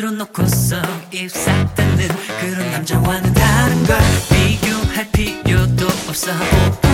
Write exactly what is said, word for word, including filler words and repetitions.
내려놓고서 입싹 닫는 그런 남자와는 다른 걸 비교할 필요도 없어.